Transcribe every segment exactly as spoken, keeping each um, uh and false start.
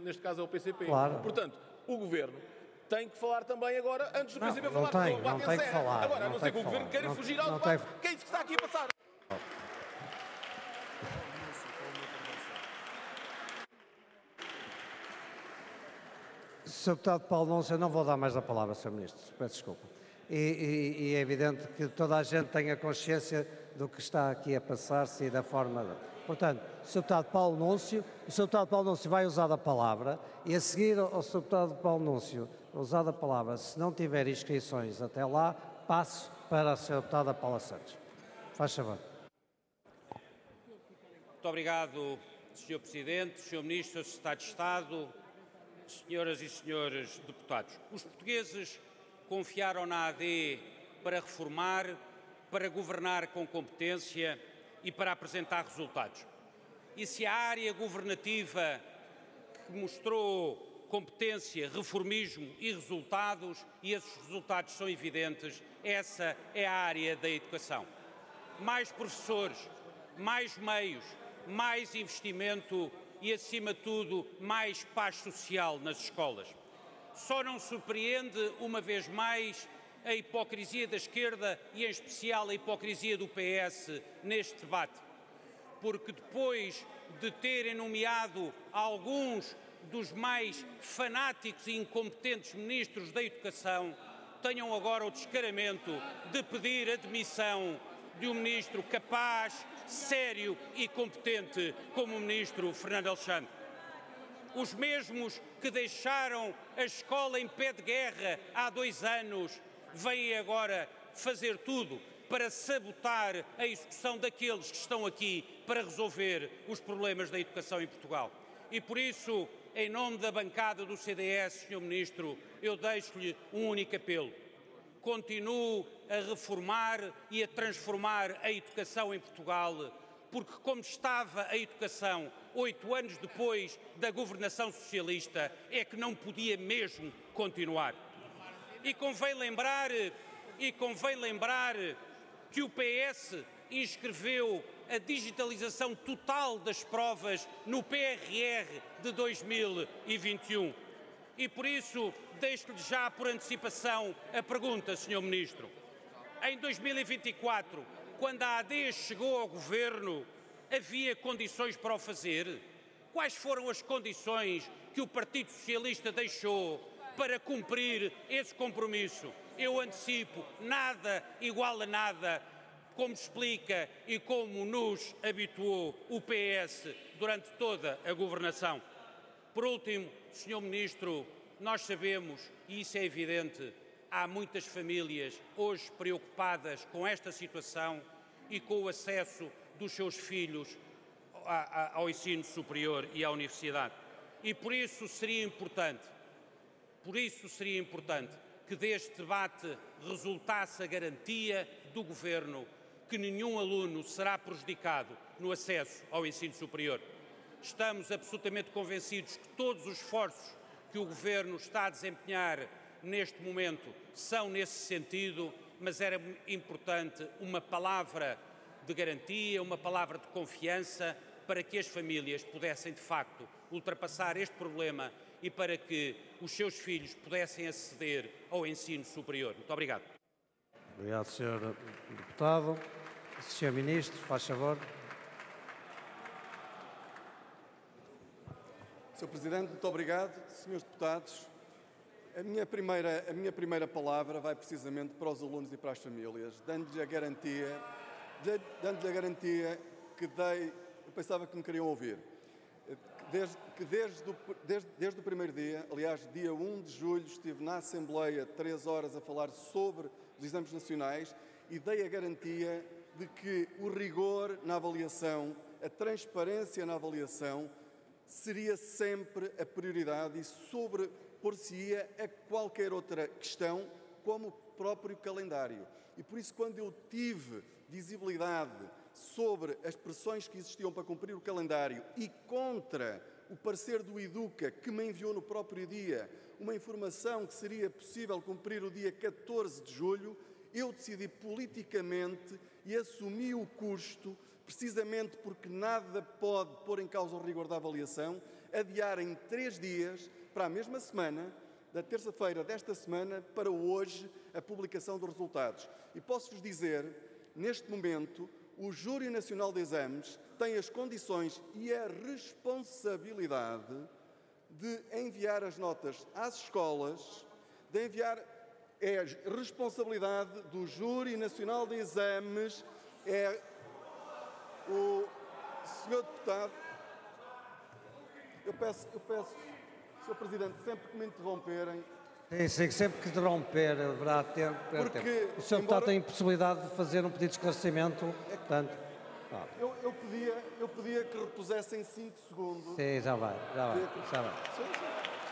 neste caso é o P C P. Claro. Portanto, o Governo tem que falar também agora, antes do Não, P C P não falar, tem, sobre o não debate tem em que Serra. falar, Agora, a não não tem ser que o que Governo falar. queira Não- fugir ao não debate, tem- que é isso que está aqui a passar. senhor Deputado Paulo Núncio, eu não vou dar mais a palavra, senhor Ministro, peço desculpa. E, e- e é evidente que toda a gente tenha consciência do que está aqui a passar-se e da forma... De... Portanto, o senhor Deputado Paulo Núncio, o senhor Deputado Paulo Núncio vai usar a palavra e a seguir ao senhor Deputado Paulo Núncio usar a palavra, se não tiver inscrições até lá, passo para a senhora Deputada Paula Santos. Faz favor. Muito obrigado, senhor Presidente, senhor Ministro, senhor Secretário de Estado, senhoras e senhores deputados. Os portugueses confiaram na A D para reformar, para governar com competência e para apresentar resultados. E se a área governativa que mostrou competência, reformismo e resultados, e esses resultados são evidentes, essa é a área da educação. Mais professores, mais meios, mais investimento e, acima de tudo, mais paz social nas escolas. Só não surpreende, uma vez mais, a hipocrisia da esquerda e, em especial, a hipocrisia do P S neste debate. Porque depois de terem nomeado alguns dos mais fanáticos e incompetentes ministros da Educação, tenham agora o descaramento de pedir a demissão de um ministro capaz, sério e competente como o ministro Fernando Alexandre. Os mesmos que deixaram a escola em pé de guerra há dois anos vêm agora fazer tudo para sabotar a execução daqueles que estão aqui para resolver os problemas da educação em Portugal. E por isso, em nome da bancada do C D S, senhor Ministro, eu deixo-lhe um único apelo. Continue a reformar e a transformar a educação em Portugal, porque como estava a educação oito anos depois da governação socialista, é que não podia mesmo continuar. E convém lembrar, e convém lembrar que o P S inscreveu a digitalização total das provas no P R R de dois mil e vinte e um. E por isso deixo-lhe já por antecipação a pergunta, senhor Ministro. Em dois mil e vinte e quatro, quando a A D chegou ao Governo, havia condições para o fazer? Quais foram as condições que o Partido Socialista deixou para cumprir esse compromisso? Eu antecipo, nada igual a nada, como explica e como nos habituou o P S durante toda a governação. Por último, senhor Ministro, nós sabemos, e isso é evidente, há muitas famílias hoje preocupadas com esta situação e com o acesso dos seus filhos ao ensino superior e à universidade. E por isso seria importante, por isso seria importante que deste debate resultasse a garantia do Governo que nenhum aluno será prejudicado no acesso ao ensino superior. Estamos absolutamente convencidos que todos os esforços que o Governo está a desempenhar neste momento são nesse sentido, mas era importante uma palavra de garantia, uma palavra de confiança para que as famílias pudessem, de facto, ultrapassar este problema e para que os seus filhos pudessem aceder ao ensino superior. Muito obrigado. Obrigado, senhor Deputado. senhor Ministro, faz favor. senhor Presidente, muito obrigado. senhores Deputados, a minha, primeira, a minha primeira palavra vai precisamente para os alunos e para as famílias, dando-lhe a garantia, dando-lhe a garantia que dei, eu pensava que me queriam ouvir, desde, que desde o, desde, desde o primeiro dia, aliás, dia um de julho, estive na Assembleia três horas a falar sobre os exames nacionais e dei a garantia de que o rigor na avaliação, a transparência na avaliação, seria sempre a prioridade e sobrepor-se-ia a qualquer outra questão, como o próprio calendário. E por isso, quando eu tive visibilidade sobre as pressões que existiam para cumprir o calendário e contra o parecer do Educa, que me enviou no próprio dia uma informação que seria possível cumprir o dia catorze de julho, eu decidi politicamente e assumi o custo, precisamente porque nada pode pôr em causa o rigor da avaliação, adiar em três dias para a mesma semana, da terça-feira desta semana para hoje, a publicação dos resultados. E posso-vos dizer, neste momento, o Júri Nacional de Exames tem as condições e a responsabilidade de enviar as notas às escolas, de enviar, é a responsabilidade do Júri Nacional de Exames, é o senhor Deputado, eu peço, eu peço, senhor Presidente, sempre que me interromperem... Sim, sim, sempre que interromper, haverá tempo. Porque, tempo. O senhor embora... Deputado tem possibilidade de fazer um pedido de esclarecimento, portanto... Ah. Eu, eu, pedia, eu pedia que repusessem cinco segundos. Sim, já vai, já vai, já vai. Sim, sim.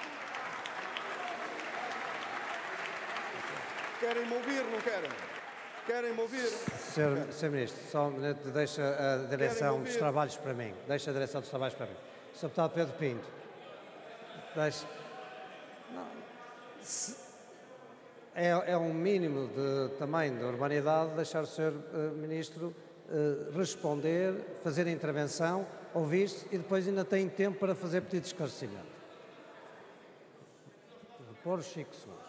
Querem-me ouvir, não querem? Querem-me ouvir? senhor senhor Ministro, só um minuto, deixa a direção dos trabalhos para mim. Deixa a direção dos trabalhos para mim. senhor Deputado Pedro Pinto, deixa... Não. Se... É, é um mínimo de, também de urbanidade deixar o senhor uh, Ministro uh, responder, fazer a intervenção, ouvir-se e depois ainda tem tempo para fazer pedido de esclarecimento. Por os cinco segundos.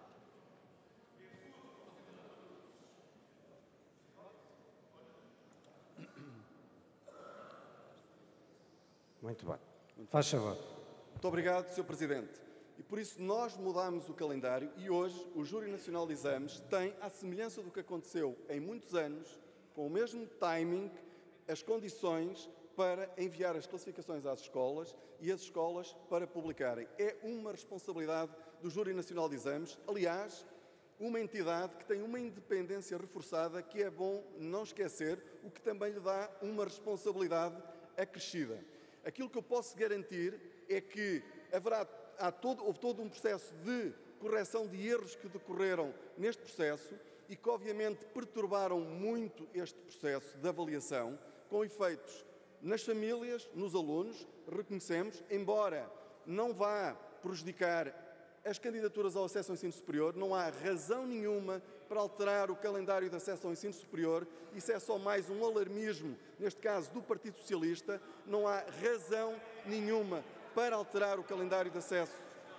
Muito bem. Faz favor. Muito obrigado, senhor Presidente. E por isso nós mudámos o calendário e hoje o Júri Nacional de Exames tem, à semelhança do que aconteceu em muitos anos, com o mesmo timing, as condições para enviar as classificações às escolas e as escolas para publicarem. É uma responsabilidade do Júri Nacional de Exames, aliás, uma entidade que tem uma independência reforçada que é bom não esquecer, o que também lhe dá uma responsabilidade acrescida. Aquilo que eu posso garantir é que haverá há todo, houve todo um processo de correção de erros que decorreram neste processo e que obviamente perturbaram muito este processo de avaliação, com efeitos nas famílias, nos alunos, reconhecemos, embora não vá prejudicar as candidaturas ao acesso ao ensino superior, não há razão nenhuma para alterar o calendário de acesso ao ensino superior, isso é só mais um alarmismo, neste caso do Partido Socialista, não há razão nenhuma para alterar o calendário de acesso.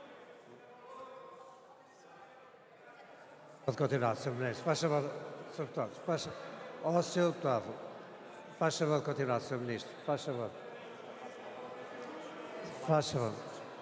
Pode continuar, senhor Ministro. Faz favor, senhor Deputado. Faz... Oh, senhor Deputado, faz favor de continuar, senhor Ministro. Faz favor. Faz favor.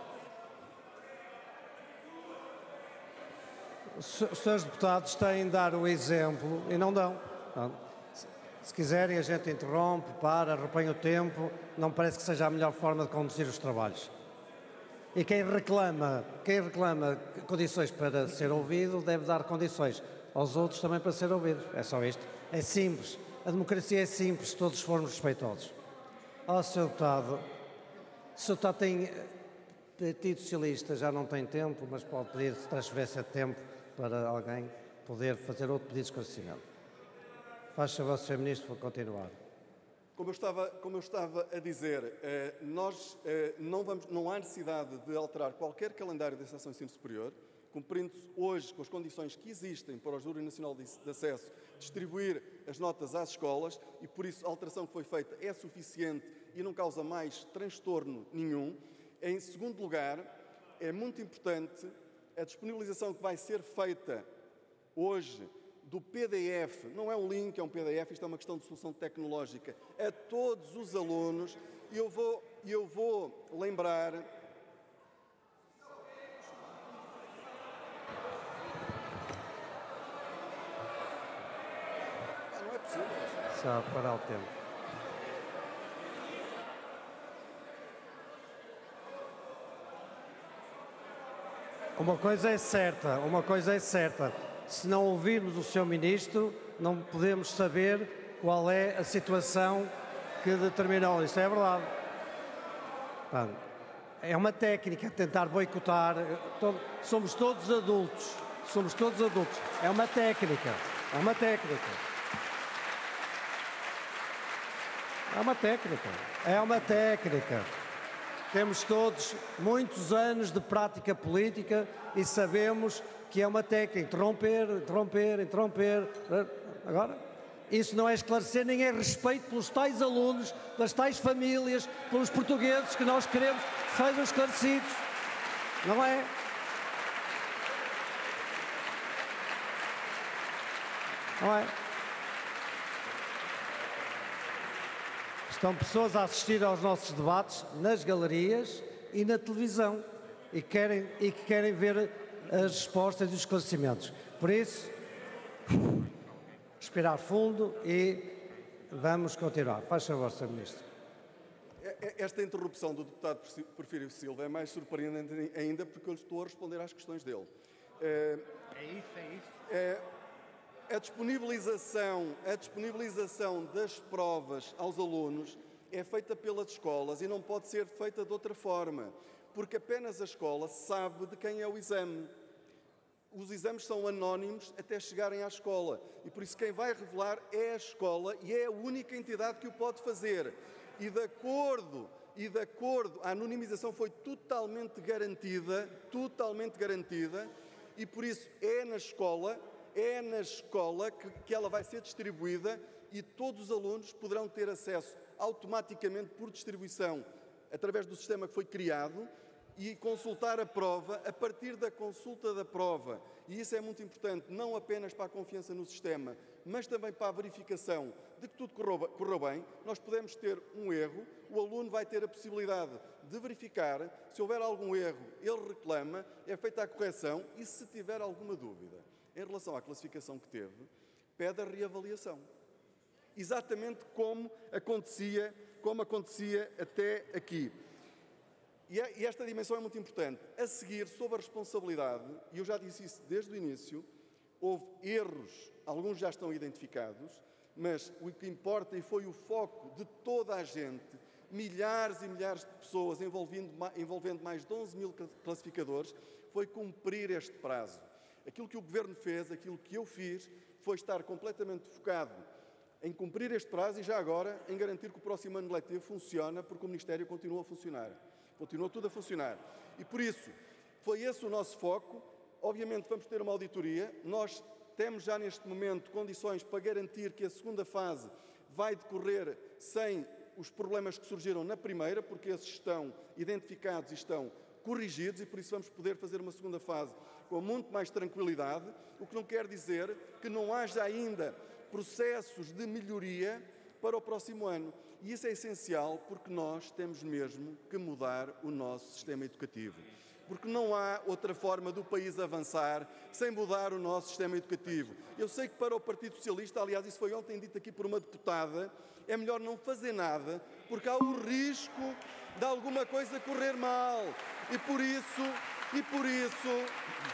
Os senhores deputados têm de dar o exemplo e não dão. Não. Se quiserem, a gente interrompe, para, repõe o tempo. Não parece que seja a melhor forma de conduzir os trabalhos. E quem reclama, quem reclama condições para ser ouvido, deve dar condições aos outros também para ser ouvidos. É só isto. É simples. A democracia é simples se todos formos respeitosos. Ó, senhor Deputado, o senhor Deputado tem... Partido Socialista já não tem tempo, mas pode pedir transferência de tempo para alguém poder fazer outro pedido de esclarecimento. Faz favor, senhor Ministro, para continuar. Como eu estava, como eu estava a dizer, eh, nós eh, não, vamos, não há necessidade de alterar qualquer calendário de acesso ao ensino superior, cumprindo-se hoje com as condições que existem para o Júri Nacional de, de Acesso distribuir as notas às escolas e, por isso, a alteração que foi feita é suficiente e não causa mais transtorno nenhum. Em segundo lugar, é muito importante a disponibilização que vai ser feita hoje do P D F, não é um link, é um P D F, isto é uma questão de solução tecnológica, a todos os alunos. E eu vou, eu vou lembrar... Ah, não é possível. Só parar o tempo. Uma coisa é certa, uma coisa é certa. Se não ouvirmos o senhor Ministro, não podemos saber qual é a situação que determinou. Isso é verdade. É uma técnica tentar boicotar. Somos todos adultos. Somos todos adultos. É uma técnica. É uma técnica. É uma técnica. É uma técnica. Temos todos muitos anos de prática política e sabemos que é uma técnica. Interromper, interromper, interromper. Agora, Isso não é esclarecer, nem é respeito pelos tais alunos, pelas tais famílias, pelos portugueses que nós queremos que sejam esclarecidos. Não é? Não é? Estão pessoas a assistir aos nossos debates nas galerias e na televisão e, querem, e que querem ver as respostas e os esclarecimentos. Por isso, respirar fundo e vamos continuar. Faz favor, senhor Ministro. Esta interrupção do deputado Porfírio Silva é mais surpreendente ainda porque eu estou a responder às questões dele. É, é isso, é isso. É, a, disponibilização, a disponibilização das provas aos alunos é feita pelas escolas e não pode ser feita de outra forma, porque apenas a escola sabe de quem é o exame. Os exames são anónimos até chegarem à escola e por isso quem vai revelar é a escola e é a única entidade que o pode fazer. E de acordo, e de acordo, a anonimização foi totalmente garantida, totalmente garantida, e por isso é na escola, é na escola que, que ela vai ser distribuída e todos os alunos poderão ter acesso automaticamente por distribuição, através do sistema que foi criado, e consultar a prova a partir da consulta da prova. E isso é muito importante, não apenas para a confiança no sistema, mas também para a verificação de que tudo correu, correu bem. Nós podemos ter um erro, o aluno vai ter a possibilidade de verificar, se houver algum erro, ele reclama, é feita a correção e se tiver alguma dúvida em relação à classificação que teve, pede a reavaliação. Exatamente como acontecia, como acontecia até aqui. E esta dimensão é muito importante. A seguir, sob a responsabilidade, e eu já disse isso desde o início, houve erros, alguns já estão identificados, mas o que importa e foi o foco de toda a gente, milhares e milhares de pessoas envolvendo, envolvendo mais de onze mil classificadores, foi cumprir este prazo. Aquilo que o Governo fez, aquilo que eu fiz, foi estar completamente focado em cumprir este prazo e já agora em garantir que o próximo ano letivo funciona, porque o Ministério continua a funcionar. Continua tudo a funcionar. E por isso, foi esse o nosso foco. Obviamente vamos ter uma auditoria. Nós temos já neste momento condições para garantir que a segunda fase vai decorrer sem os problemas que surgiram na primeira, porque esses estão identificados e estão corrigidos e por isso vamos poder fazer uma segunda fase com muito mais tranquilidade, o que não quer dizer que não haja ainda processos de melhoria para o próximo ano. E isso é essencial porque nós temos mesmo que mudar o nosso sistema educativo. Porque não há outra forma do país avançar sem mudar o nosso sistema educativo. Eu sei que para o Partido Socialista, aliás, isso foi ontem dito aqui por uma deputada, é melhor não fazer nada, porque há o risco de alguma coisa correr mal. E por isso, e por isso,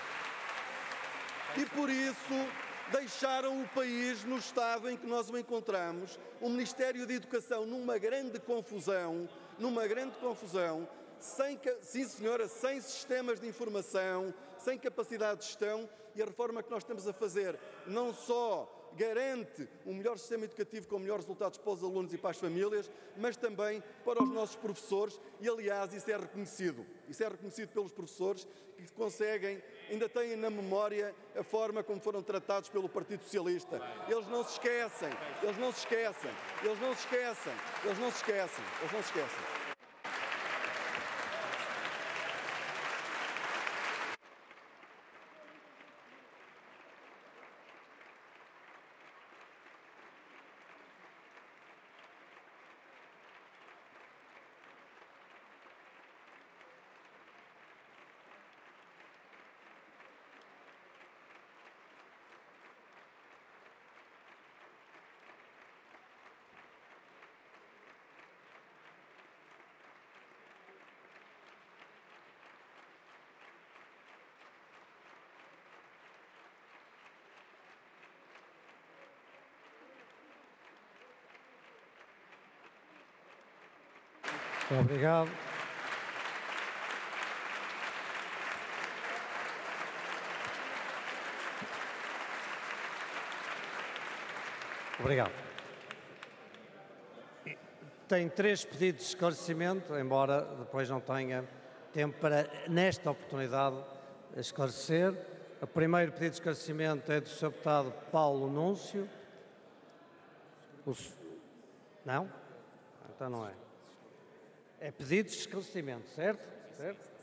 e por isso, deixaram o país no estado em que nós o encontramos, o Ministério da Educação numa grande confusão, numa grande confusão, sem, sim senhora, sem sistemas de informação, sem capacidade de gestão, e a reforma que nós estamos a fazer não só garante um melhor sistema educativo com melhores resultados para os alunos e para as famílias, mas também para os nossos professores, e aliás isso é reconhecido, isso é reconhecido pelos professores que conseguem, ainda têm na memória a forma como foram tratados pelo Partido Socialista. Eles não se esquecem, eles não se esquecem, eles não se esquecem, eles não se esquecem, eles não se esquecem. Obrigado. Obrigado. Tem três pedidos de esclarecimento, embora depois não tenha tempo para, nesta oportunidade, esclarecer. O primeiro pedido de esclarecimento é do senhor deputado Paulo Núncio. O se- Não? Então não é. É pedido de esclarecimento, certo? Certo?